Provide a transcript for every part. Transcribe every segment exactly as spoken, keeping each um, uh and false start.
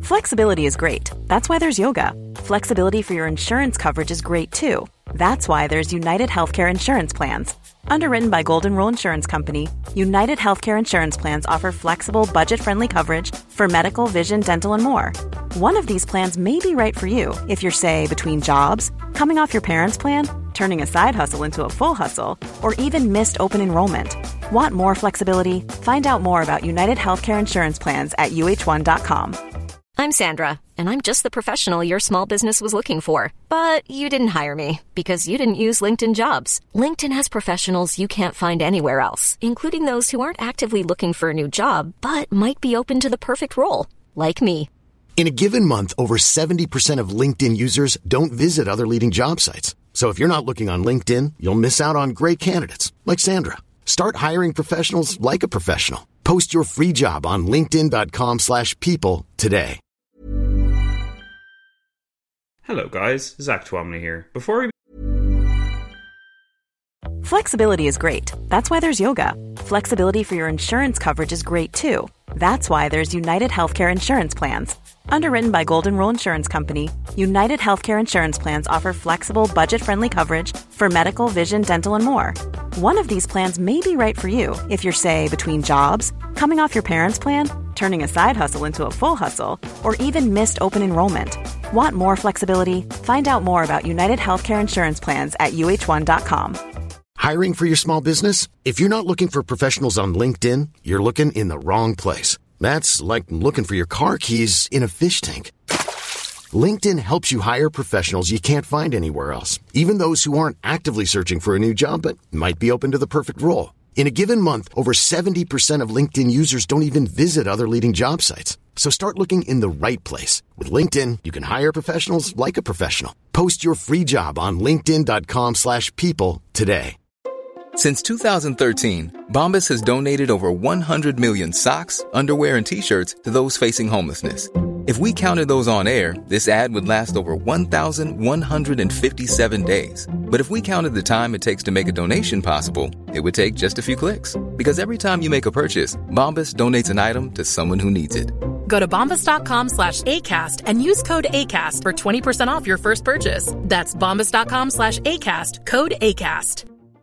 Flexibility is great. That's why there's yoga. Flexibility for your insurance coverage is great too. That's why there's United Healthcare Insurance Plans. Underwritten by Golden Rule Insurance Company, United Healthcare Insurance Plans offer flexible, budget-friendly coverage for medical, vision, dental, and more. One of these plans may be right for you if you're, say, between jobs, coming off your parents' plan, turning a side hustle into a full hustle, or even missed open enrollment. Want more flexibility? Find out more about United Healthcare Insurance Plans at U H one dot com. I'm Sandra, and I'm just the professional your small business was looking for. But you didn't hire me because you didn't use LinkedIn Jobs. LinkedIn has professionals you can't find anywhere else, including those who aren't actively looking for a new job, but might be open to the perfect role, like me. In a given month, over seventy percent of LinkedIn users don't visit other leading job sites. So if you're not looking on LinkedIn, you'll miss out on great candidates, like Sandra. Start hiring professionals like a professional. Post your free job on linkedin.com slash people today. Hello guys, Zach Twomley here. Before we Flexibility is great. That's why there's yoga. Flexibility for your insurance coverage is great too. That's why there's United Healthcare Insurance Plans. Underwritten by Golden Rule Insurance Company, United Healthcare Insurance Plans offer flexible, budget-friendly coverage for medical, vision, dental, and more. One of these plans may be right for you if you're, say, between jobs, coming off your parents' plan, turning a side hustle into a full hustle, or even missed open enrollment. Want more flexibility? Find out more about United Healthcare Insurance Plans at U H one dot com. Hiring for your small business? If you're not looking for professionals on LinkedIn, you're looking in the wrong place. That's like looking for your car keys in a fish tank. LinkedIn helps you hire professionals you can't find anywhere else, even those who aren't actively searching for a new job but might be open to the perfect role. In a given month, over seventy percent of LinkedIn users don't even visit other leading job sites. So start looking in the right place. With LinkedIn, you can hire professionals like a professional. Post your free job on linkedin.com slash people today. Since two thousand thirteen, Bombas has donated over one hundred million socks, underwear, and T-shirts to those facing homelessness. If we counted those on air, this ad would last over one thousand one hundred fifty-seven days. But if we counted the time it takes to make a donation possible, it would take just a few clicks. Because every time you make a purchase, Bombas donates an item to someone who needs it. Go to bombas.com slash ACAST and use code ACAST for twenty percent off your first purchase. That's bombas.com slash ACAST, code ACAST.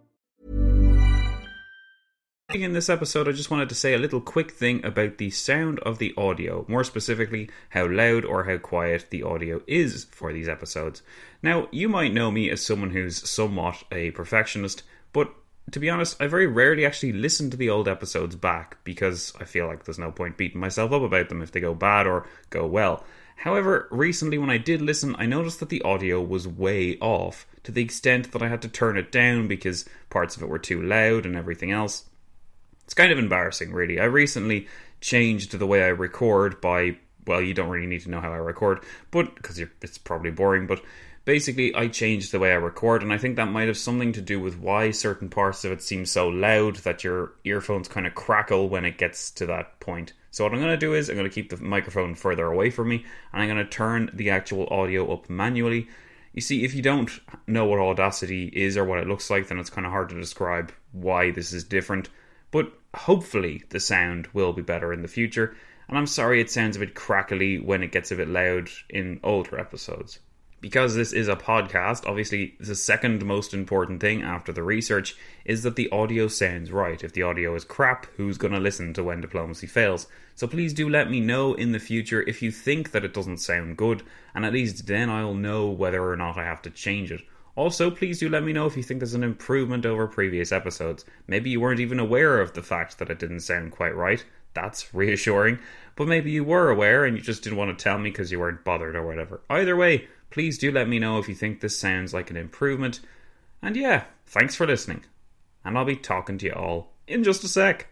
In this episode, I just wanted to say a little quick thing about the sound of the audio, more specifically how loud or how quiet the audio is for these episodes. Now, you might know me as someone who's somewhat a perfectionist, but to be honest, I very rarely actually listen to the old episodes back because I feel like there's no point beating myself up about them if they go bad or go well. However, recently when I did listen, I noticed that the audio was way off, to the extent that I had to turn it down because parts of it were too loud and everything else. It's kind of embarrassing, really. I recently changed the way I record by, well, you don't really need to know how I record, but because it's probably boring, but basically I changed the way I record, and I think that might have something to do with why certain parts of it seem so loud that your earphones kind of crackle when it gets to that point. So what I'm going to do is I'm going to keep the microphone further away from me, and I'm going to turn the actual audio up manually. You see, if you don't know what Audacity is or what it looks like, then it's kind of hard to describe why this is different. But hopefully the sound will be better in the future. And I'm sorry it sounds a bit crackly when it gets a bit loud in older episodes. Because this is a podcast, obviously the second most important thing after the research is that the audio sounds right. If the audio is crap, who's going to listen to When Diplomacy Fails? So please do let me know in the future if you think that it doesn't sound good, and at least then I'll know whether or not I have to change it. Also, please do let me know if you think there's an improvement over previous episodes. Maybe you weren't even aware of the fact that it didn't sound quite right. That's reassuring. But maybe you were aware and you just didn't want to tell me because you weren't bothered or whatever. Either way, please do let me know if you think this sounds like an improvement. And yeah, thanks for listening. And I'll be talking to you all in just a sec.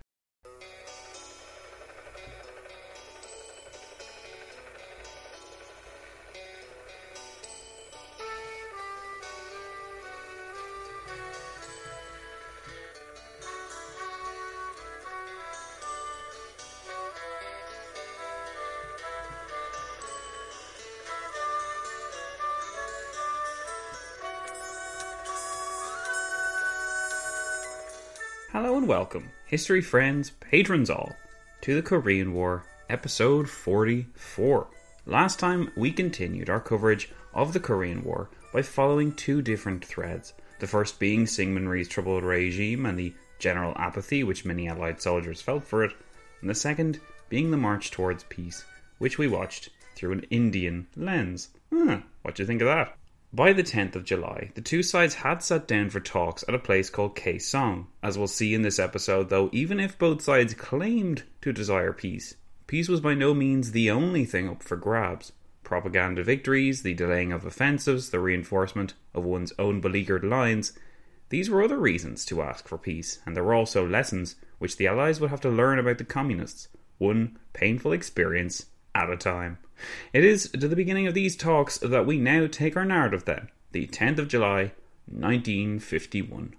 Hello and welcome, history friends, patrons all, to the Korean War, episode forty-four. Last time, we continued our coverage of the Korean War by following two different threads. The first being Syngman Rhee's troubled regime and the general apathy which many Allied soldiers felt for it, and the second being the march towards peace, which we watched through an Indian lens. Huh, what do you think of that? By the tenth of July, the two sides had sat down for talks at a place called Kaesong. As we'll see in this episode, though, even if both sides claimed to desire peace, peace was by no means the only thing up for grabs. Propaganda victories, the delaying of offensives, the reinforcement of one's own beleaguered lines, these were other reasons to ask for peace, and there were also lessons which the Allies would have to learn about the Communists, one painful experience at a time. It is to the beginning of these talks that we now take our narrative then, the tenth of July, nineteen fifty-one.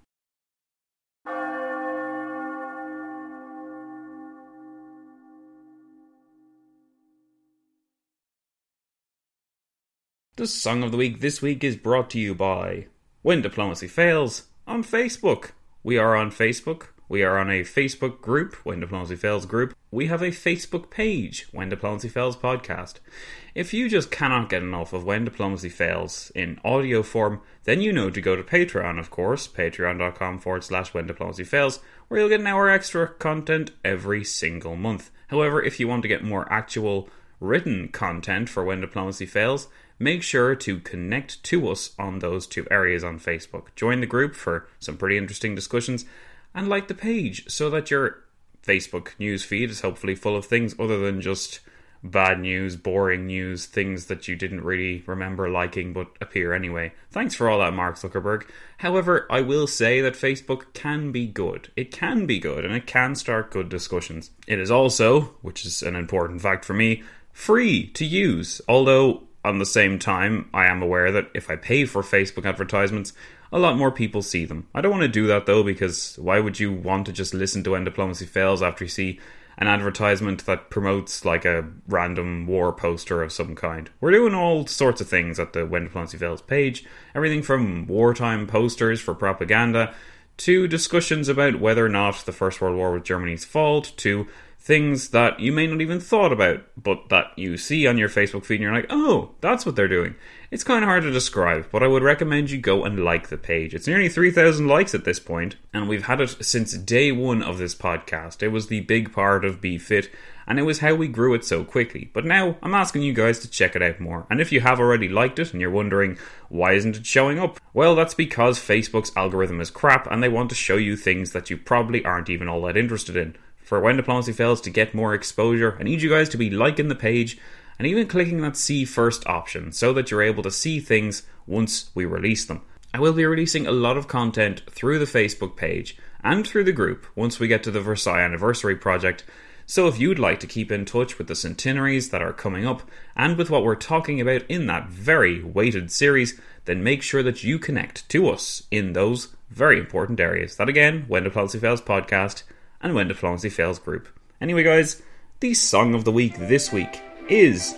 The Song of the Week this week is brought to you by When Diplomacy Fails on Facebook. We are on Facebook. We are on a Facebook group, When Diplomacy Fails group. We have a Facebook page, When Diplomacy Fails podcast. If you just cannot get enough of When Diplomacy Fails in audio form, then you know to go to Patreon, of course, patreon.com forward slash When Diplomacy Fails, where you'll get an hour extra content every single month. However, if you want to get more actual written content for When Diplomacy Fails, make sure to connect to us on those two areas on Facebook. Join the group for some pretty interesting discussions, and like the page so that your Facebook newsfeed is hopefully full of things other than just bad news, boring news, things that you didn't really remember liking but appear anyway. Thanks for all that, Mark Zuckerberg. However, I will say that Facebook can be good. It can be good, and it can start good discussions. It is also, which is an important fact for me, free to use, although on the same time, I am aware that if I pay for Facebook advertisements, a lot more people see them. I don't want to do that though, because why would you want to just listen to When Diplomacy Fails after you see an advertisement that promotes like a random war poster of some kind? We're doing all sorts of things at the When Diplomacy Fails page. Everything from wartime posters for propaganda, to discussions about whether or not the First World War was Germany's fault, to things that you may not even thought about, but that you see on your Facebook feed and you're like, oh, that's what they're doing. It's kind of hard to describe, but I would recommend you go and like the page. It's nearly three thousand likes at this point, and we've had it since day one of this podcast. It was the big part of Be Fit, and it was how we grew it so quickly. But now, I'm asking you guys to check it out more. And if you have already liked it, and you're wondering, why isn't it showing up? Well, that's because Facebook's algorithm is crap, and they want to show you things that you probably aren't even all that interested in. For When Diplomacy Fails to get more exposure, I need you guys to be liking the page and even clicking that see first option so that you're able to see things once we release them. I will be releasing a lot of content through the Facebook page and through the group once we get to the Versailles Anniversary project, so if you'd like to keep in touch with the centenaries that are coming up and with what we're talking about in that very weighted series, then make sure that you connect to us in those very important areas. That again, When Diplomacy Fails podcast and When Diplomacy Fails group. Anyway guys, the Song of the Week this week is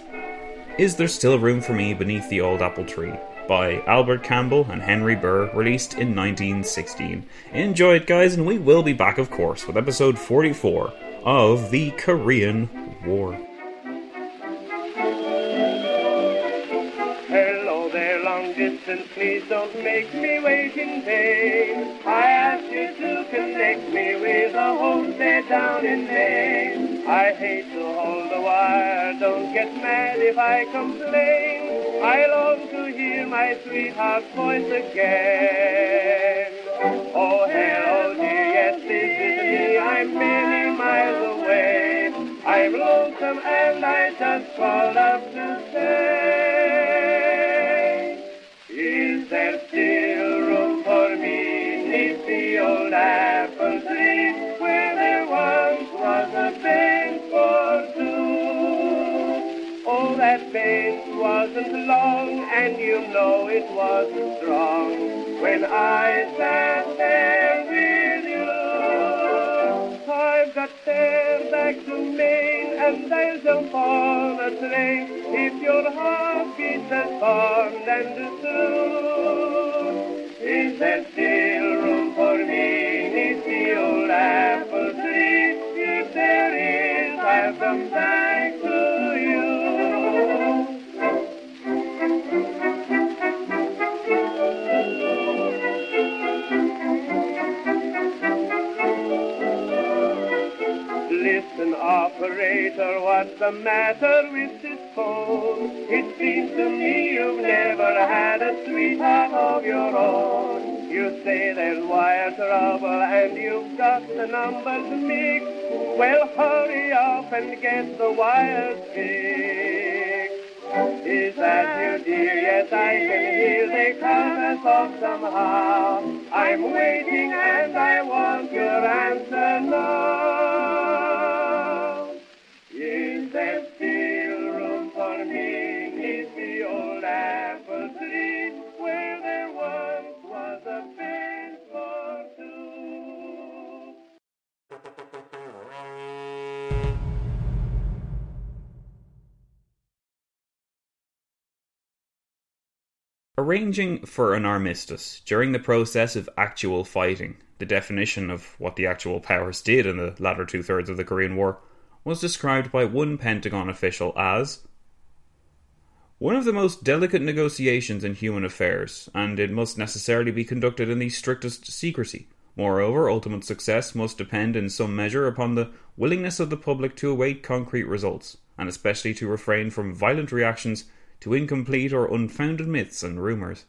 Is There Still Room for Me Beneath the Old Apple Tree by Albert Campbell and Henry Burr, released in nineteen sixteen. Enjoy it guys, and we will be back of course with episode forty-four of the Korean War. Hello there, long distance, please don't make me wait in vain. I ask you to connect me with a homestead down in Maine. I hate to hold the wire, don't get mad if I complain. I long to hear my sweetheart's voice again. Oh, hello, dear, yes, this is me, I'm many miles away. I'm lonesome and I just called up to say, is there still room for me beneath the old apple tree where there once was a bench for two? Oh, that bench wasn't long and you know it wasn't strong when I sat there with you. I've got fare back to Maine and I'll jump on a train if your heart beats as fond and true. Is there still room for me beneath the old apple tree? If there is, I'll come back to you. What's the matter with this phone? It seems to me you've never had a sweetheart of your own. You say there's wire trouble and you've got the numbers mixed. Well, hurry up and get the wires fixed. Is that you, dear? Yes, I can hear they cut us off somehow. I'm waiting and I want your answer now. Is there still room for me neath the old apple tree where there once was a bench for two? Arranging for an armistice during the process of actual fighting, the definition of what the actual powers did in the latter two-thirds of the Korean War, was described by one Pentagon official as one of the most delicate negotiations in human affairs, and it must necessarily be conducted in the strictest secrecy. Moreover, ultimate success must depend in some measure upon the willingness of the public to await concrete results, and especially to refrain from violent reactions to incomplete or unfounded myths and rumours.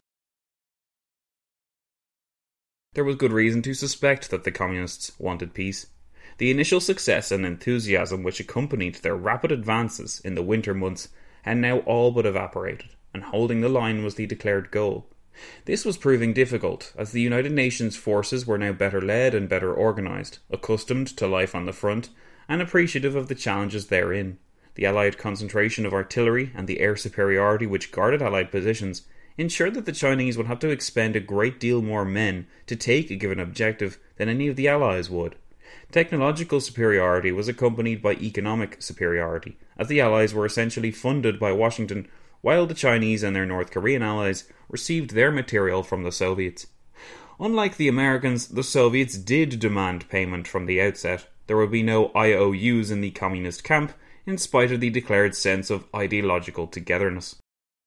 There was good reason to suspect that the Communists wanted peace. The initial success and enthusiasm which accompanied their rapid advances in the winter months had now all but evaporated, and holding the line was the declared goal. This was proving difficult, as the United Nations forces were now better led and better organised, accustomed to life on the front, and appreciative of the challenges therein. The Allied concentration of artillery and the air superiority which guarded Allied positions ensured that the Chinese would have to expend a great deal more men to take a given objective than any of the Allies would. Technological superiority was accompanied by economic superiority, as the Allies were essentially funded by Washington, while the Chinese and their North Korean allies received their material from the Soviets. Unlike the Americans, the Soviets did demand payment from the outset. There would be no I O Us in the communist camp, in spite of the declared sense of ideological togetherness.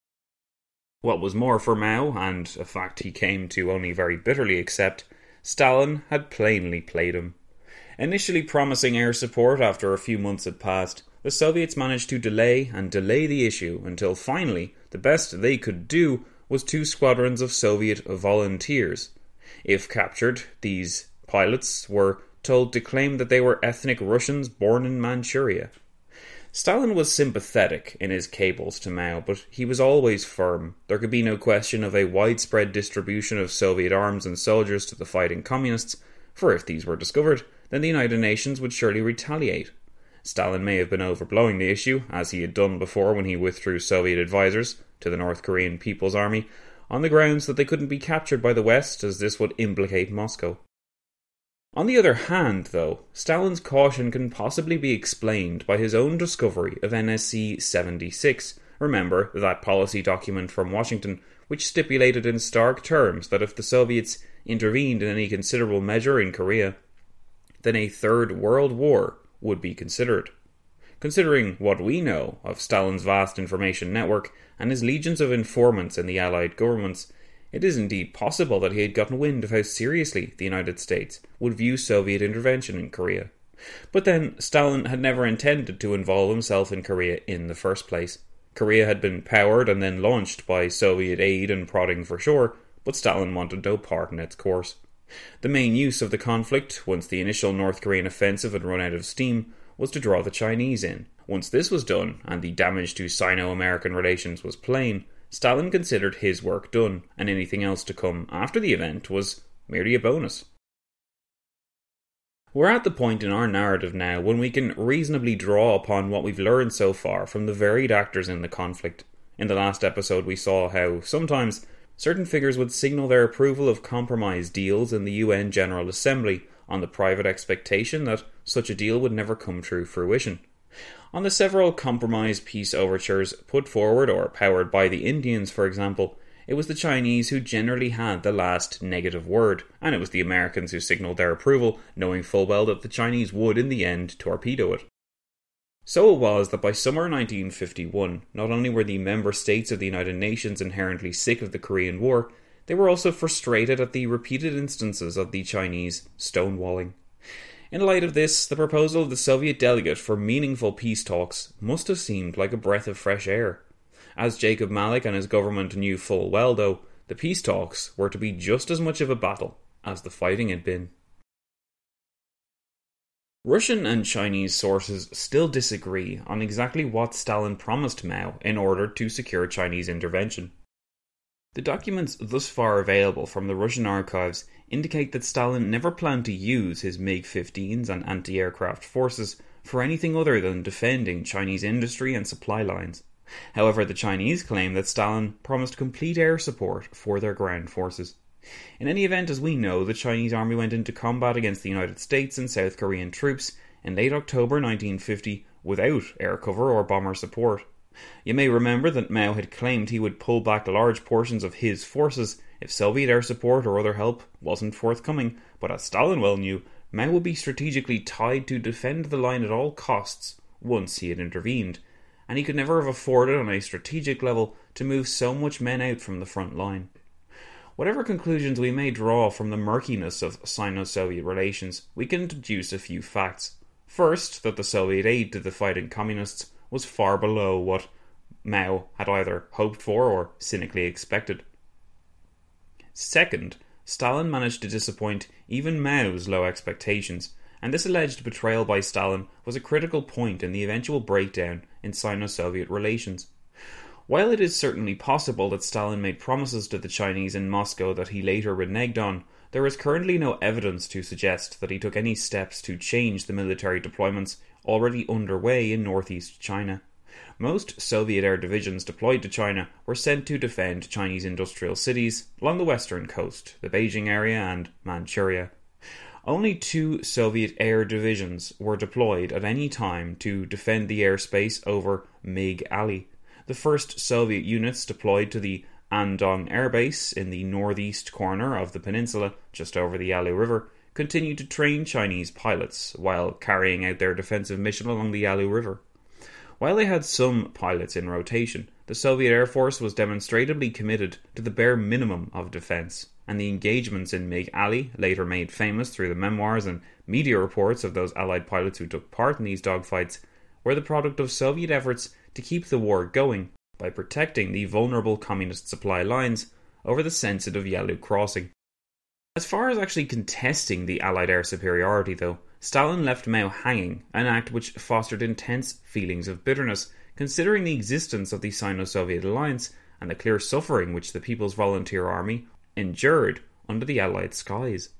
What was more for Mao, and a fact he came to only very bitterly accept, Stalin had plainly played him. Initially promising air support after a few months had passed, the Soviets managed to delay and delay the issue until finally the best they could do was two squadrons of Soviet volunteers. If captured, these pilots were told to claim that they were ethnic Russians born in Manchuria. Stalin was sympathetic in his cables to Mao, but he was always firm. There could be no question of a widespread distribution of Soviet arms and soldiers to the fighting communists, for if these were discovered, then the United Nations would surely retaliate. Stalin may have been overblowing the issue, as he had done before when he withdrew Soviet advisors to the North Korean People's Army, on the grounds that they couldn't be captured by the West, as this would implicate Moscow. On the other hand, though, Stalin's caution can possibly be explained by his own discovery of N S C seventy-six. Remember, that policy document from Washington, which stipulated in stark terms that if the Soviets intervened in any considerable measure in Korea, then a Third World War would be considered. Considering what we know of Stalin's vast information network and his legions of informants in the Allied governments, it is indeed possible that he had gotten wind of how seriously the United States would view Soviet intervention in Korea. But then, Stalin had never intended to involve himself in Korea in the first place. Korea had been powered and then launched by Soviet aid and prodding for sure, but Stalin wanted no part in its course. The main use of the conflict, once the initial North Korean offensive had run out of steam, was to draw the Chinese in. Once this was done, and the damage to Sino-American relations was plain, Stalin considered his work done, and anything else to come after the event was merely a bonus. We're at the point in our narrative now when we can reasonably draw upon what we've learned so far from the varied actors in the conflict. In the last episode we saw how, sometimes, certain figures would signal their approval of compromise deals in the U N General Assembly on the private expectation that such a deal would never come to fruition. On the several compromise peace overtures put forward or powered by the Indians, for example, it was the Chinese who generally had the last negative word, and it was the Americans who signalled their approval, knowing full well that the Chinese would, in the end, torpedo it. So it was that by summer nineteen fifty-one, not only were the member states of the United Nations inherently sick of the Korean War, they were also frustrated at the repeated instances of the Chinese stonewalling. In light of this, the proposal of the Soviet delegate for meaningful peace talks must have seemed like a breath of fresh air. As Jacob Malik and his government knew full well, though, the peace talks were to be just as much of a battle as the fighting had been. Russian and Chinese sources still disagree on exactly what Stalin promised Mao in order to secure Chinese intervention. The documents thus far available from the Russian archives indicate that Stalin never planned to use his MiG fifteens and anti-aircraft forces for anything other than defending Chinese industry and supply lines. However, the Chinese claim that Stalin promised complete air support for their ground forces. In any event, as we know, the Chinese army went into combat against the United States and South Korean troops in late October nineteen fifty without air cover or bomber support. You may remember that Mao had claimed he would pull back large portions of his forces if Soviet air support or other help wasn't forthcoming, but as Stalin well knew, Mao would be strategically tied to defend the line at all costs once he had intervened, and he could never have afforded on a strategic level to move so much men out from the front line. Whatever conclusions we may draw from the murkiness of Sino-Soviet relations, we can deduce a few facts. First, that the Soviet aid to the fighting communists was far below what Mao had either hoped for or cynically expected. Second, Stalin managed to disappoint even Mao's low expectations, and this alleged betrayal by Stalin was a critical point in the eventual breakdown in Sino-Soviet relations. While it is certainly possible that Stalin made promises to the Chinese in Moscow that he later reneged on, there is currently no evidence to suggest that he took any steps to change the military deployments already underway in northeast China. Most Soviet air divisions deployed to China were sent to defend Chinese industrial cities along the western coast, the Beijing area and Manchuria. Only two Soviet air divisions were deployed at any time to defend the airspace over Mig Ali. The first Soviet units deployed to the Andong Air Base in the northeast corner of the peninsula, just over the Yalu River, continued to train Chinese pilots while carrying out their defensive mission along the Yalu River. While they had some pilots in rotation, the Soviet Air Force was demonstrably committed to the bare minimum of defence, and the engagements in Mig Ali, later made famous through the memoirs and media reports of those Allied pilots who took part in these dogfights, were the product of Soviet efforts to keep the war going by protecting the vulnerable communist supply lines over the sensitive Yalu crossing. As far as actually contesting the Allied air superiority, though, Stalin left Mao hanging, an act which fostered intense feelings of bitterness, considering the existence of the Sino-Soviet alliance and the clear suffering which the People's Volunteer Army endured under the Allied skies.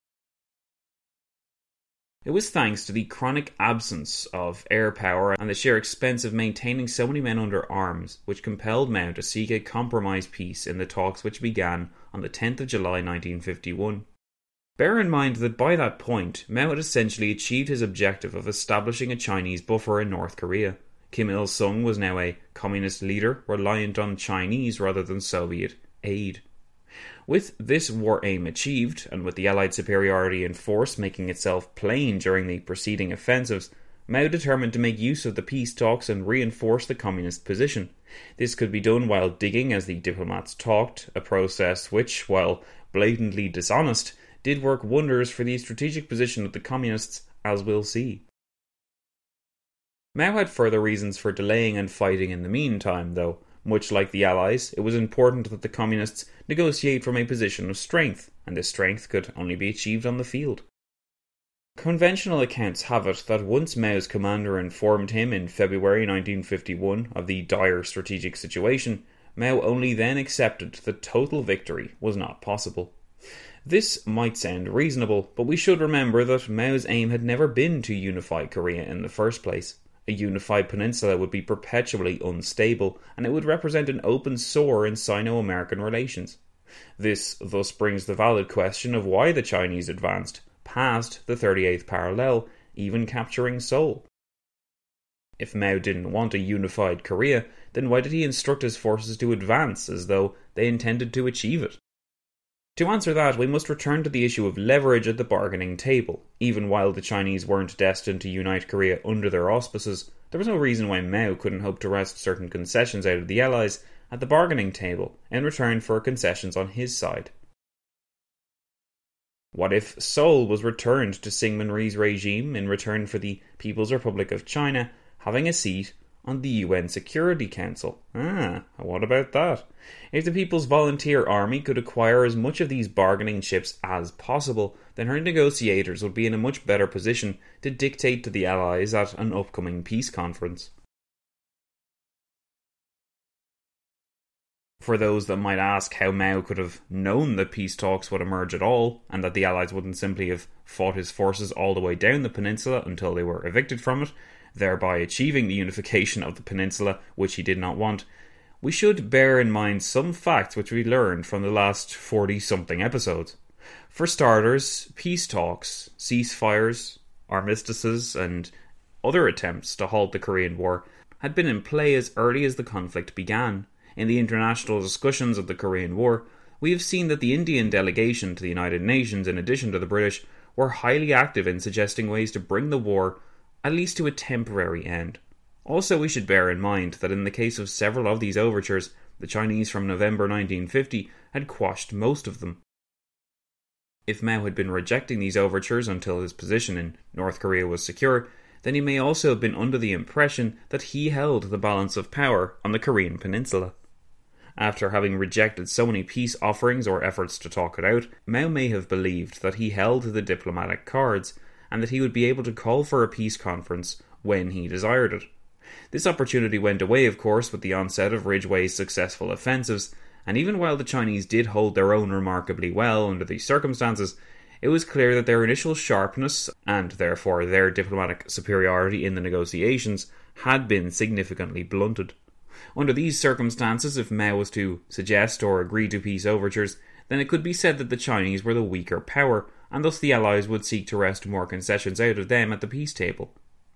It was thanks to the chronic absence of air power and the sheer expense of maintaining so many men under arms which compelled Mao to seek a compromise peace in the talks which began on the tenth of July nineteen fifty-one. Bear in mind that by that point, Mao had essentially achieved his objective of establishing a Chinese buffer in North Korea. Kim Il-sung was now a communist leader reliant on Chinese rather than Soviet aid. With this war aim achieved, and with the Allied superiority in force making itself plain during the preceding offensives, Mao determined to make use of the peace talks and reinforce the communist position. This could be done while digging as the diplomats talked, a process which, while blatantly dishonest, did work wonders for the strategic position of the communists, as we'll see. Mao had further reasons for delaying and fighting in the meantime, though. Much like the Allies, it was important that the Communists negotiate from a position of strength, and this strength could only be achieved on the field. Conventional accounts have it that once Mao's commander informed him in February nineteen fifty-one of the dire strategic situation, Mao only then accepted that total victory was not possible. This might sound reasonable, but we should remember that Mao's aim had never been to unify Korea in the first place. A unified peninsula would be perpetually unstable, and it would represent an open sore in Sino-American relations. This thus brings the valid question of why the Chinese advanced past the thirty-eighth parallel, even capturing Seoul. If Mao didn't want a unified Korea, then why did he instruct his forces to advance as though they intended to achieve it? To answer that, we must return to the issue of leverage at the bargaining table. Even while the Chinese weren't destined to unite Korea under their auspices, there was no reason why Mao couldn't hope to wrest certain concessions out of the Allies at the bargaining table in return for concessions on his side. What if Seoul was returned to Syngman Rhee's regime in return for the People's Republic of China having a seat on the U N Security Council? Ah, what about that? If the People's Volunteer Army could acquire as much of these bargaining chips as possible, then her negotiators would be in a much better position to dictate to the Allies at an upcoming peace conference. For those that might ask how Mao could have known that peace talks would emerge at all, and that the Allies wouldn't simply have fought his forces all the way down the peninsula until they were evicted from it, thereby achieving the unification of the peninsula, which he did not want, we should bear in mind some facts which we learned from the last forty-something episodes. For starters, peace talks, ceasefires, armistices, and other attempts to halt the Korean War had been in play as early as the conflict began. In the international discussions of the Korean War, we have seen that the Indian delegation to the United Nations, in addition to the British, were highly active in suggesting ways to bring the war at least to a temporary end. Also, we should bear in mind that in the case of several of these overtures, the Chinese from November nineteen fifty had quashed most of them. If Mao had been rejecting these overtures until his position in North Korea was secure, then he may also have been under the impression that he held the balance of power on the Korean peninsula. After having rejected so many peace offerings or efforts to talk it out, Mao may have believed that he held the diplomatic cards, and that he would be able to call for a peace conference when he desired it. This opportunity went away, of course, with the onset of Ridgway's successful offensives, and even while the Chinese did hold their own remarkably well under these circumstances, it was clear that their initial sharpness, and therefore their diplomatic superiority in the negotiations, had been significantly blunted. Under these circumstances, if Mao was to suggest or agree to peace overtures, then it could be said that the Chinese were the weaker power, and thus the Allies would seek to wrest more concessions out of them at the peace table.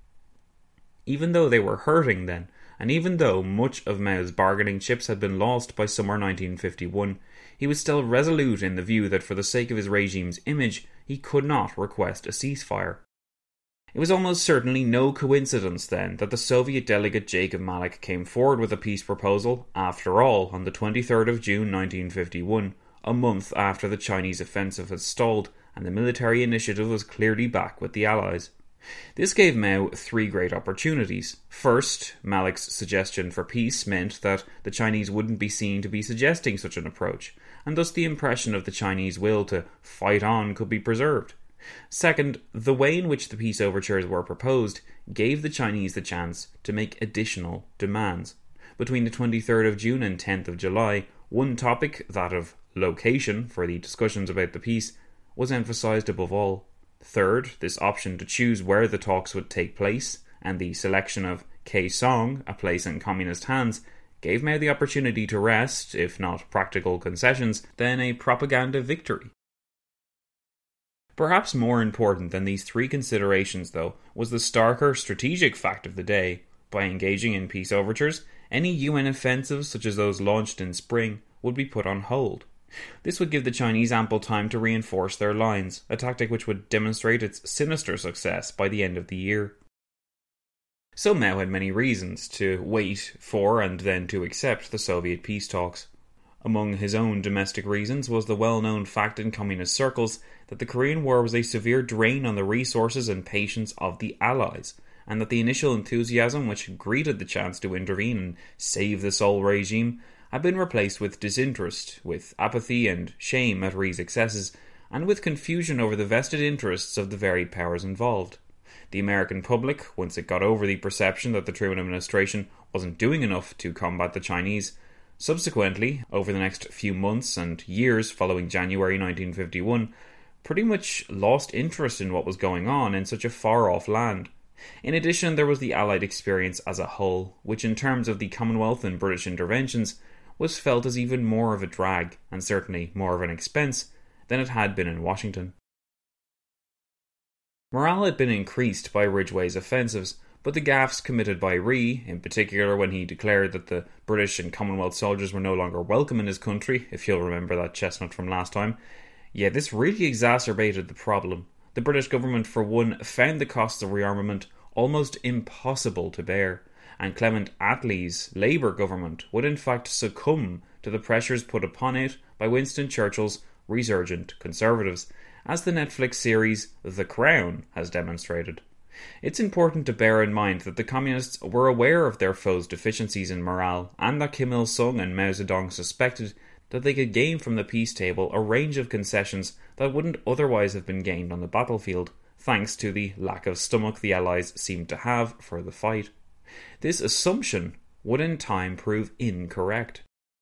Even though they were hurting then, and even though much of Mao's bargaining chips had been lost by summer nineteen fifty-one, he was still resolute in the view that for the sake of his regime's image, he could not request a ceasefire. It was almost certainly no coincidence then that the Soviet delegate Jacob Malik came forward with a peace proposal, after all, on the twenty-third of June nineteen fifty-one, a month after the Chinese offensive had stalled and the military initiative was clearly back with the Allies. This gave Mao three great opportunities. First, Malik's suggestion for peace meant that the Chinese wouldn't be seen to be suggesting such an approach, and thus the impression of the Chinese will to fight on could be preserved. Second, the way in which the peace overtures were proposed gave the Chinese the chance to make additional demands. Between the twenty-third of June and tenth of July, one topic, that of location for the discussions about the peace, was emphasised above all. Third, this option to choose where the talks would take place, and the selection of Kaesong, a place in communist hands, gave Mao the opportunity to wrest, if not practical concessions, then a propaganda victory. Perhaps more important than these three considerations, though, was the starker strategic fact of the day. By engaging in peace overtures, any U N offensives such as those launched in spring would be put on hold. This would give the Chinese ample time to reinforce their lines, a tactic which would demonstrate its sinister success by the end of the year. So Mao had many reasons to wait for and then to accept the Soviet peace talks. Among his own domestic reasons was the well-known fact in communist circles that the Korean War was a severe drain on the resources and patience of the Allies, and that the initial enthusiasm which had greeted the chance to intervene and save the Seoul regime had been replaced with disinterest, with apathy and shame at Rhee's excesses, and with confusion over the vested interests of the varied powers involved. The American public, once it got over the perception that the Truman administration wasn't doing enough to combat the Chinese, subsequently, over the next few months and years following January nineteen fifty-one, pretty much lost interest in what was going on in such a far-off land. In addition, there was the Allied experience as a whole, which in terms of the Commonwealth and British interventions was felt as even more of a drag, and certainly more of an expense, than it had been in Washington. Morale had been increased by Ridgway's offensives, but the gaffes committed by Rhee, in particular when he declared that the British and Commonwealth soldiers were no longer welcome in his country, if you'll remember that chestnut from last time, yeah, this really exacerbated the problem. The British government, for one, found the costs of rearmament almost impossible to bear, and Clement Attlee's Labour government would in fact succumb to the pressures put upon it by Winston Churchill's resurgent Conservatives, as the Netflix series The Crown has demonstrated. It's important to bear in mind that the Communists were aware of their foes' deficiencies in morale, and that Kim Il-sung and Mao Zedong suspected that they could gain from the peace table a range of concessions that wouldn't otherwise have been gained on the battlefield, thanks to the lack of stomach the Allies seemed to have for the fight. This assumption would in time prove incorrect.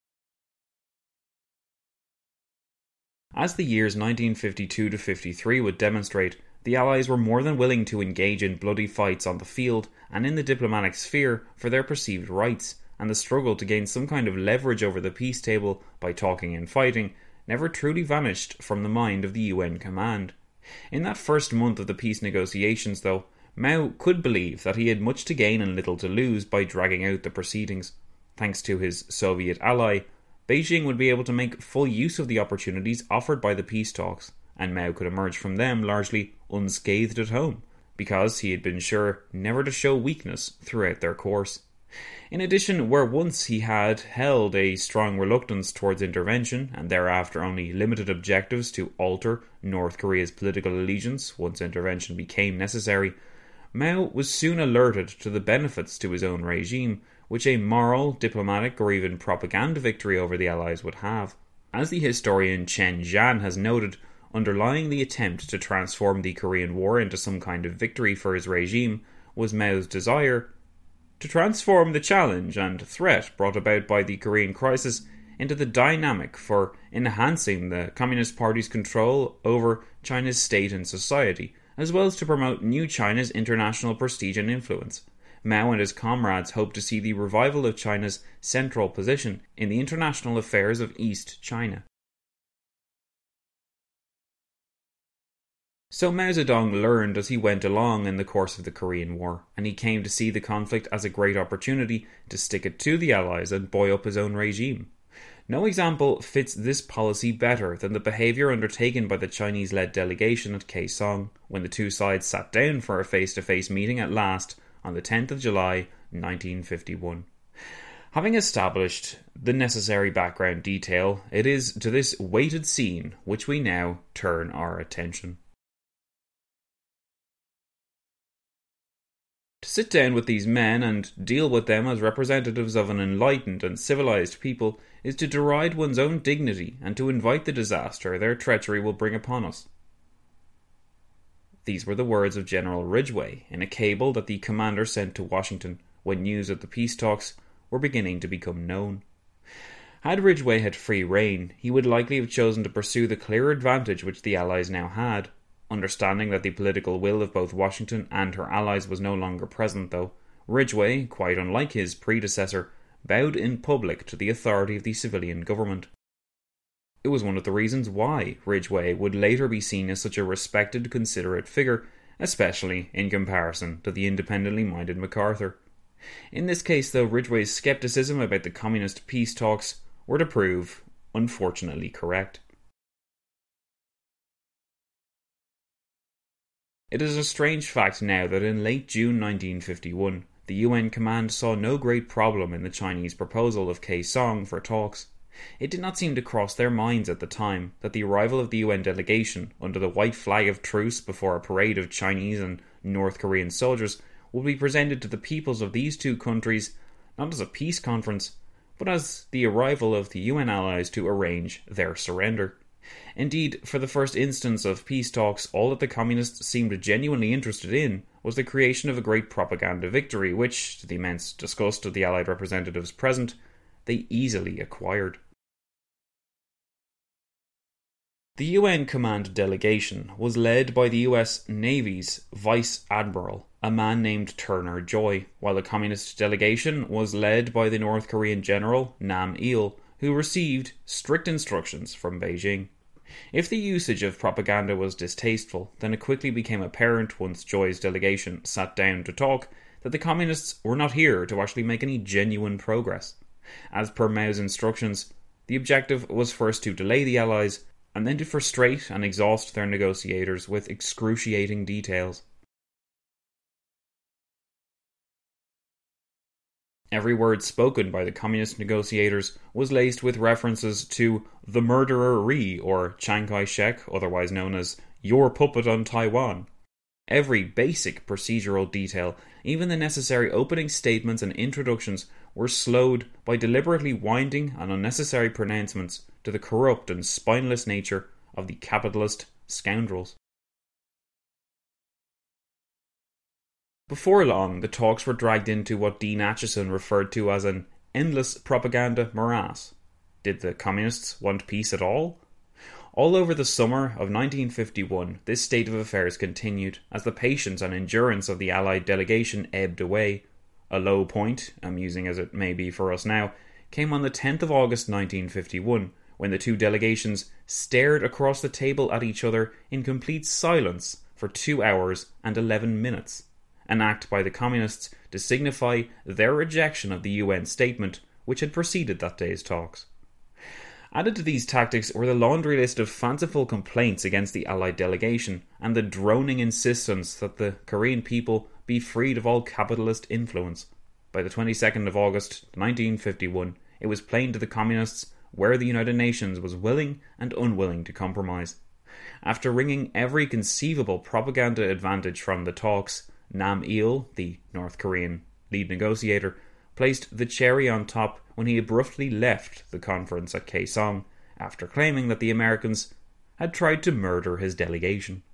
As the years nineteen fifty-two to fifty-three would demonstrate, the Allies were more than willing to engage in bloody fights on the field and in the diplomatic sphere for their perceived rights, and the struggle to gain some kind of leverage over the peace table by talking and fighting never truly vanished from the mind of the U N command. In that first month of the peace negotiations, though, Mao could believe that he had much to gain and little to lose by dragging out the proceedings. Thanks to his Soviet ally, Beijing would be able to make full use of the opportunities offered by the peace talks, and Mao could emerge from them largely unscathed at home, because he had been sure never to show weakness throughout their course. In addition, where once he had held a strong reluctance towards intervention, and thereafter only limited objectives to alter North Korea's political allegiance once intervention became necessary, Mao was soon alerted to the benefits to his own regime, which a moral, diplomatic, or even propaganda victory over the Allies would have. As the historian Chen Zhan has noted, underlying the attempt to transform the Korean War into some kind of victory for his regime was Mao's desire to transform the challenge and threat brought about by the Korean crisis into the dynamic for enhancing the Communist Party's control over China's state and society, as well as to promote new China's international prestige and influence. Mao and his comrades hoped to see the revival of China's central position in the international affairs of East China. So Mao Zedong learned as he went along in the course of the Korean War, and he came to see the conflict as a great opportunity to stick it to the Allies and buoy up his own regime. No example fits this policy better than the behaviour undertaken by the Chinese-led delegation at Kaesong when the two sides sat down for a face-to-face meeting at last on the tenth of July nineteen fifty-one. Having established the necessary background detail, it is to this weighted scene which we now turn our attention. To sit down with these men and deal with them as representatives of an enlightened and civilized people is to deride one's own dignity and to invite the disaster their treachery will bring upon us. These were the words of General Ridgway in a cable that the commander sent to Washington when news of the peace talks were beginning to become known. Had Ridgway had free rein, he would likely have chosen to pursue the clear advantage which the Allies now had. Understanding that the political will of both Washington and her allies was no longer present, though, Ridgway, quite unlike his predecessor, bowed in public to the authority of the civilian government. It was one of the reasons why Ridgway would later be seen as such a respected, considerate figure, especially in comparison to the independently minded MacArthur. In this case, though, Ridgway's scepticism about the communist peace talks were to prove, unfortunately, correct. It is a strange fact now that in late June nineteen fifty-one, the U N command saw no great problem in the Chinese proposal of Kaesong for talks. It did not seem to cross their minds at the time that the arrival of the U N delegation under the white flag of truce before a parade of Chinese and North Korean soldiers would be presented to the peoples of these two countries not as a peace conference, but as the arrival of the U N allies to arrange their surrender. Indeed, for the first instance of peace talks, all that the communists seemed genuinely interested in was the creation of a great propaganda victory, which, to the immense disgust of the Allied representatives present, they easily acquired. The U N command delegation was led by the U S Navy's Vice Admiral, a man named Turner Joy, while the communist delegation was led by the North Korean General Nam Il, who received strict instructions from Beijing. If the usage of propaganda was distasteful, then it quickly became apparent once Joy's delegation sat down to talk that the communists were not here to actually make any genuine progress. As per Mao's instructions, the objective was first to delay the Allies, and then to frustrate and exhaust their negotiators with excruciating details. Every word spoken by the communist negotiators was laced with references to the murderer Rhee, or Chiang Kai-shek, otherwise known as your puppet on Taiwan. Every basic procedural detail, even the necessary opening statements and introductions, were slowed by deliberately winding and unnecessary pronouncements to the corrupt and spineless nature of the capitalist scoundrels. Before long, the talks were dragged into what Dean Acheson referred to as an endless propaganda morass. Did the communists want peace at all? All over the summer of nineteen fifty-one, this state of affairs continued as the patience and endurance of the Allied delegation ebbed away. A low point, amusing as it may be for us now, came on the tenth of August nineteen fifty-one, when the two delegations stared across the table at each other in complete silence for two hours and eleven minutes, an act by the communists to signify their rejection of the U N statement which had preceded that day's talks. Added to these tactics were the laundry list of fanciful complaints against the Allied delegation and the droning insistence that the Korean people be freed of all capitalist influence. By the twenty-second of August nineteen fifty-one, it was plain to the communists where the United Nations was willing and unwilling to compromise. After wringing every conceivable propaganda advantage from the talks, Nam Il, the North Korean lead negotiator, placed the cherry on top when he abruptly left the conference at Kaesong after claiming that the Americans had tried to murder his delegation.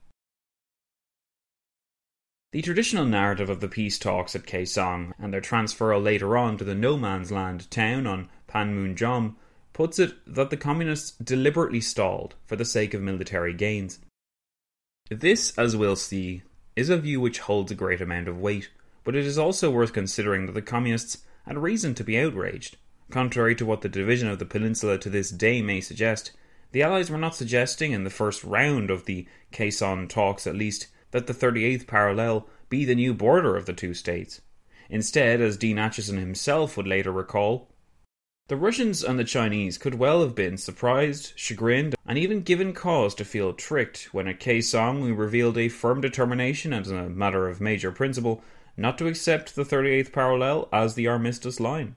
The traditional narrative of the peace talks at Kaesong and their transfer later on to the no-man's land town on Panmunjom puts it that the communists deliberately stalled for the sake of military gains. This, as we'll see, is a view which holds a great amount of weight, but it is also worth considering that the communists had reason to be outraged. Contrary to what the division of the peninsula to this day may suggest, the Allies were not suggesting in the first round of the Kaesong talks at least that the thirty-eighth parallel be the new border of the two states. Instead, as Dean Acheson himself would later recall, the Russians and the Chinese could well have been surprised, chagrined, and even given cause to feel tricked when at Kaesong we revealed a firm determination as a matter of major principle not to accept the thirty-eighth parallel as the armistice line.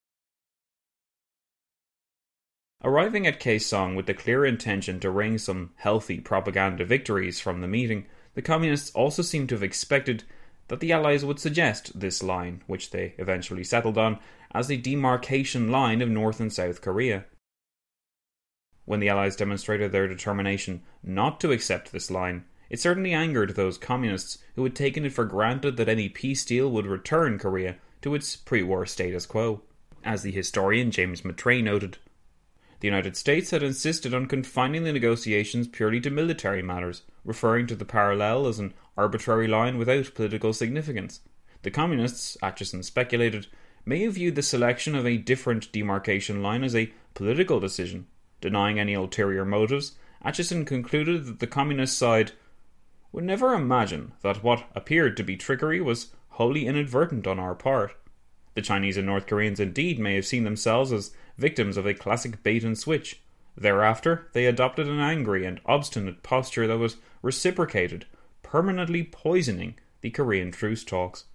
Arriving at Kaesong with the clear intention to wring some healthy propaganda victories from the meeting, the communists also seem to have expected that the Allies would suggest this line, which they eventually settled on, as the demarcation line of North and South Korea. When the Allies demonstrated their determination not to accept this line, it certainly angered those communists who had taken it for granted that any peace deal would return Korea to its pre-war status quo. As the historian James Mattray noted, the United States had insisted on confining the negotiations purely to military matters, referring to the parallel as an arbitrary line without political significance. The communists, Acheson speculated, may have viewed the selection of a different demarcation line as a political decision. Denying any ulterior motives, Acheson concluded that the communist side would never imagine that what appeared to be trickery was wholly inadvertent on our part. The Chinese and North Koreans indeed may have seen themselves as victims of a classic bait and switch. Thereafter, they adopted an angry and obstinate posture that was reciprocated, permanently poisoning the Korean truce talks.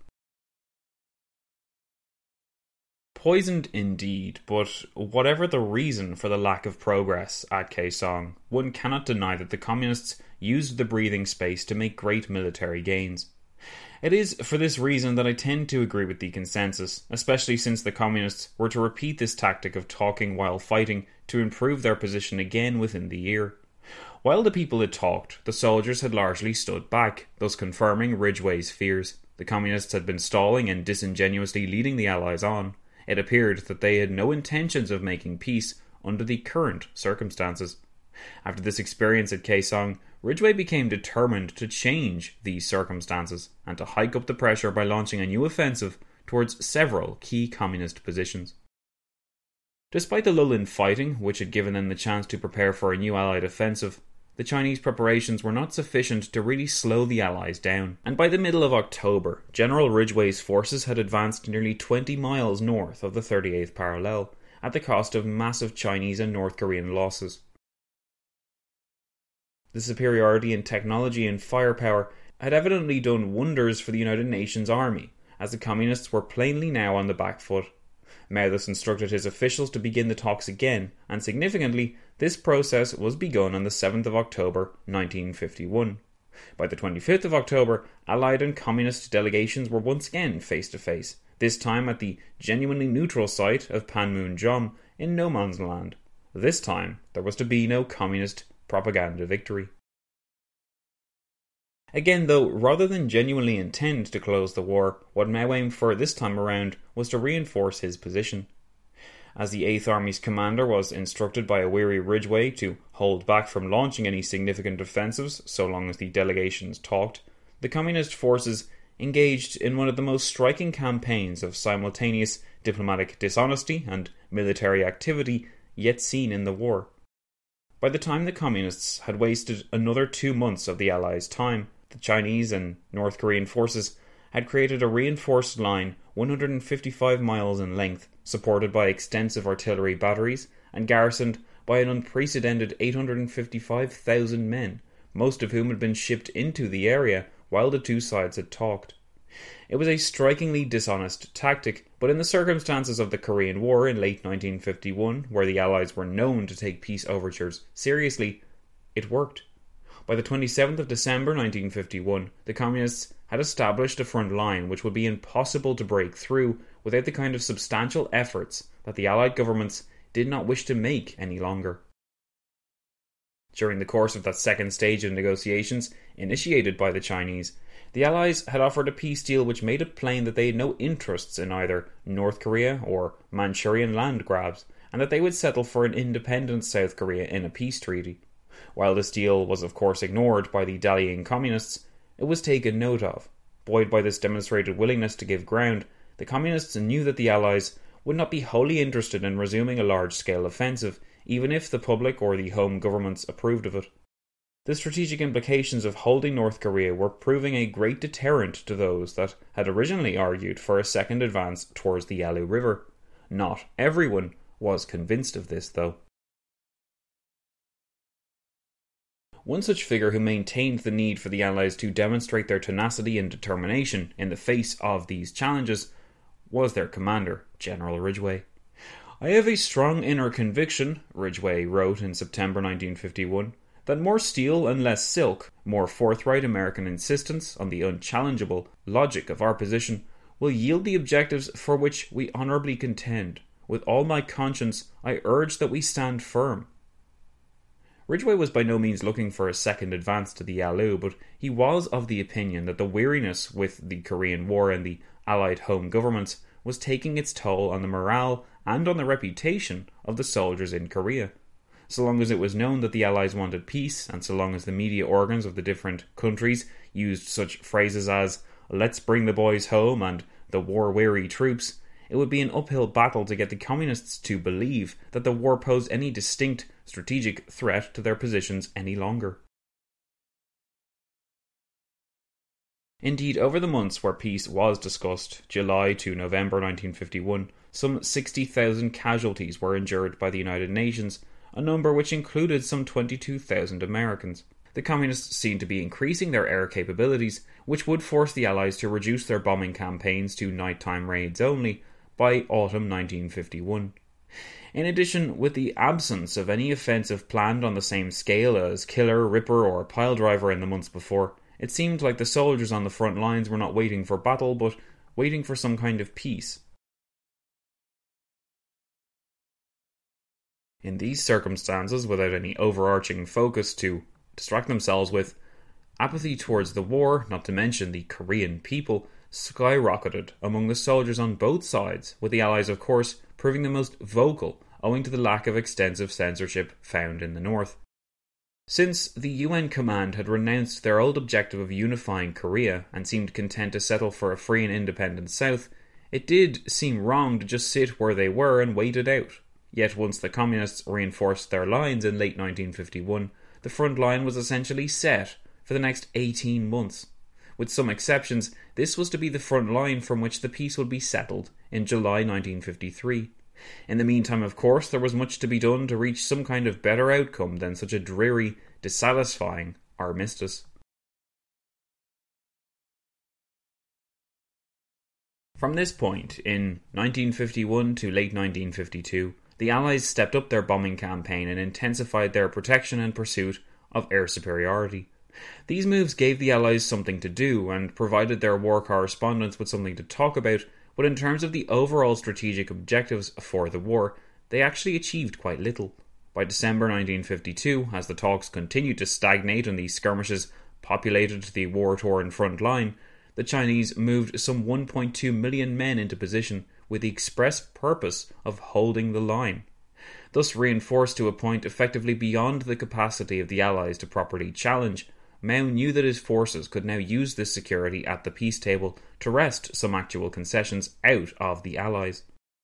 Poisoned indeed, but whatever the reason for the lack of progress at Kaesong, one cannot deny that the communists used the breathing space to make great military gains. It is for this reason that I tend to agree with the consensus, especially since the communists were to repeat this tactic of talking while fighting to improve their position again within the year. While the people had talked, the soldiers had largely stood back, thus confirming Ridgway's fears. The communists had been stalling and disingenuously leading the Allies on. It appeared that they had no intentions of making peace under the current circumstances. After this experience at Kaesong, Ridgway became determined to change these circumstances and to hike up the pressure by launching a new offensive towards several key communist positions. Despite the lull in fighting, which had given them the chance to prepare for a new Allied offensive, the Chinese preparations were not sufficient to really slow the Allies down, and by the middle of October, General Ridgway's forces had advanced nearly twenty miles north of the thirty-eighth parallel, at the cost of massive Chinese and North Korean losses. The superiority in technology and firepower had evidently done wonders for the United Nations Army, as the Communists were plainly now on the back foot. Mao thus instructed his officials to begin the talks again, and significantly, this process was begun on the seventh of October nineteen fifty-one. By the twenty-fifth of October, Allied and Communist delegations were once again face to face, this time at the genuinely neutral site of Panmunjom in no man's land. This time, there was to be no communist propaganda victory. Again though, rather than genuinely intend to close the war, what Mao aimed for this time around was to reinforce his position. As the eighth Army's commander was instructed by a weary Ridgway to hold back from launching any significant offensives so long as the delegations talked, the Communist forces engaged in one of the most striking campaigns of simultaneous diplomatic dishonesty and military activity yet seen in the war. By the time the Communists had wasted another two months of the Allies' time, the Chinese and North Korean forces had created a reinforced line one hundred fifty-five miles in length, supported by extensive artillery batteries, and garrisoned by an unprecedented eight hundred fifty-five thousand men, most of whom had been shipped into the area while the two sides had talked. It was a strikingly dishonest tactic, but in the circumstances of the Korean War in late nineteen fifty-one, where the Allies were known to take peace overtures seriously, it worked. By the twenty-seventh of December nineteen fifty-one, the Communists had established a front line which would be impossible to break through without the kind of substantial efforts that the Allied governments did not wish to make any longer. During the course of that second stage of negotiations, initiated by the Chinese, the Allies had offered a peace deal which made it plain that they had no interests in either North Korea or Manchurian land grabs, and that they would settle for an independent South Korea in a peace treaty. While this deal was of course ignored by the dallying Communists, it was taken note of. Buoyed by this demonstrated willingness to give ground, the Communists knew that the Allies would not be wholly interested in resuming a large-scale offensive, even if the public or the home governments approved of it. The strategic implications of holding North Korea were proving a great deterrent to those that had originally argued for a second advance towards the Yalu River. Not everyone was convinced of this, though. One such figure who maintained the need for the Allies to demonstrate their tenacity and determination in the face of these challenges was their commander, General Ridgway. "I have a strong inner conviction," Ridgway wrote in September nineteen fifty-one, "that more steel and less silk, more forthright American insistence on the unchallengeable logic of our position, will yield the objectives for which we honourably contend. With all my conscience, I urge that we stand firm." Ridgway was by no means looking for a second advance to the Yalu, but he was of the opinion that the weariness with the Korean War and the Allied home governments was taking its toll on the morale and on the reputation of the soldiers in Korea. So long as it was known that the Allies wanted peace, and so long as the media organs of the different countries used such phrases as "let's bring the boys home" and "the war-weary troops," it would be an uphill battle to get the Communists to believe that the war posed any distinct strategic threat to their positions any longer. Indeed, over the months where peace was discussed, July to November nineteen fifty-one, some sixty thousand casualties were endured by the United Nations, a number which included some twenty-two thousand Americans. The Communists seemed to be increasing their air capabilities, which would force the Allies to reduce their bombing campaigns to nighttime raids only by autumn nineteen fifty-one. In addition, with the absence of any offensive planned on the same scale as Killer, Ripper or Piledriver in the months before, it seemed like the soldiers on the front lines were not waiting for battle, but waiting for some kind of peace. In these circumstances, without any overarching focus to distract themselves with, apathy towards the war, not to mention the Korean people, skyrocketed among the soldiers on both sides, with the Allies of course proving the most vocal owing to the lack of extensive censorship found in the north. Since the U N command had renounced their old objective of unifying Korea and seemed content to settle for a free and independent South, it did seem wrong to just sit where they were and wait it out. Yet once the Communists reinforced their lines in late nineteen fifty-one, the front line was essentially set for the next eighteen months. With some exceptions, this was to be the front line from which the peace would be settled in July nineteen fifty-three. In the meantime, of course, there was much to be done to reach some kind of better outcome than such a dreary, dissatisfying armistice. From this point, in nineteen fifty-one to late nineteen fifty-two, the Allies stepped up their bombing campaign and intensified their protection and pursuit of air superiority. These moves gave the Allies something to do and provided their war correspondents with something to talk about, but in terms of the overall strategic objectives for the war, they actually achieved quite little. By December nineteen fifty-two, as the talks continued to stagnate and the skirmishes populated the war-torn front line, the Chinese moved some one point two million men into position with the express purpose of holding the line. Thus reinforced to a point effectively beyond the capacity of the Allies to properly challenge, Mao knew that his forces could now use this security at the peace table to wrest some actual concessions out of the Allies.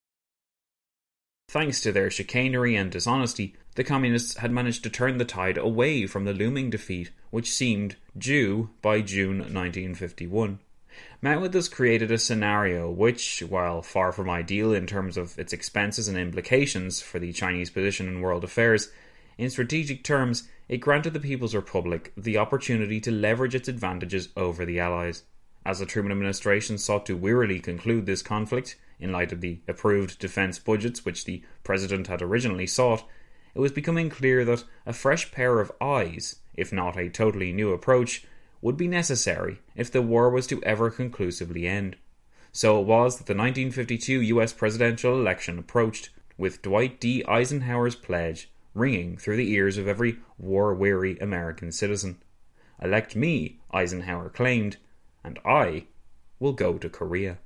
Thanks to their chicanery and dishonesty, the Communists had managed to turn the tide away from the looming defeat which seemed due by June nineteen fifty-one. Mao had thus created a scenario which, while far from ideal in terms of its expenses and implications for the Chinese position in world affairs, in strategic terms, it granted the People's Republic the opportunity to leverage its advantages over the Allies. As the Truman administration sought to wearily conclude this conflict, in light of the approved defence budgets which the President had originally sought, it was becoming clear that a fresh pair of eyes, if not a totally new approach, would be necessary if the war was to ever conclusively end. So it was that the nineteen fifty-two U S presidential election approached, with Dwight D. Eisenhower's pledge ringing through the ears of every war-weary American citizen. "Elect me," Eisenhower claimed, "and I will go to Korea."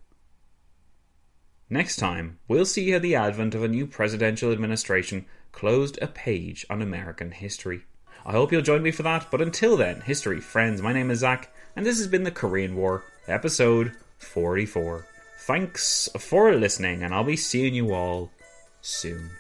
Next time, we'll see how the advent of a new presidential administration closed a page on American history. I hope you'll join me for that, but until then, history friends, my name is Zach, and this has been the Korean War, episode forty-four. Thanks for listening, and I'll be seeing you all soon.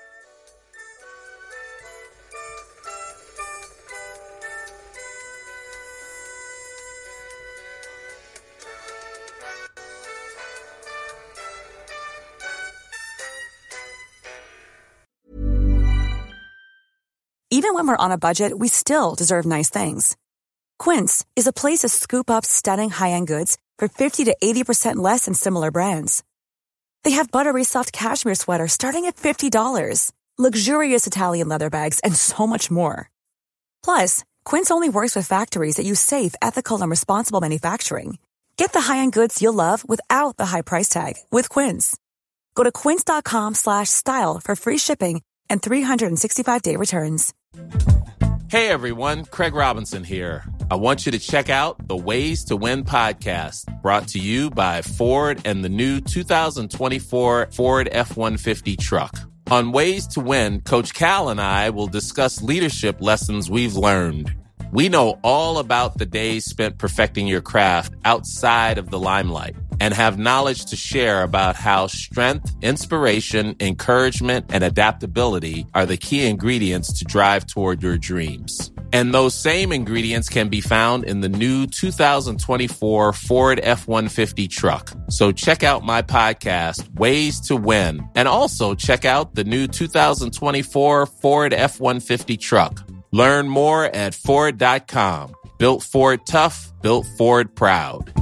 Even when we're on a budget, we still deserve nice things. Quince is a place to scoop up stunning high-end goods for fifty to eighty percent less than similar brands. They have buttery soft cashmere sweaters starting at fifty dollars, luxurious Italian leather bags, and so much more. Plus, Quince only works with factories that use safe, ethical, and responsible manufacturing. Get the high-end goods you'll love without the high price tag with Quince. Go to quince.com slash style for free shipping and three sixty-five day returns. Hey everyone, Craig Robinson here. I want you to check out the Ways to Win podcast, brought to you by Ford and the new two thousand twenty-four Ford F one fifty truck. On Ways to Win, Coach Cal and I will discuss leadership lessons we've learned. We know all about the days spent perfecting your craft outside of the limelight and have knowledge to share about how strength, inspiration, encouragement, and adaptability are the key ingredients to drive toward your dreams. And those same ingredients can be found in the new two thousand twenty-four Ford F one fifty truck. So check out my podcast, Ways to Win, and also check out the new two thousand twenty-four Ford F one fifty truck. Learn more at Ford dot com. Built Ford tough, built Ford proud.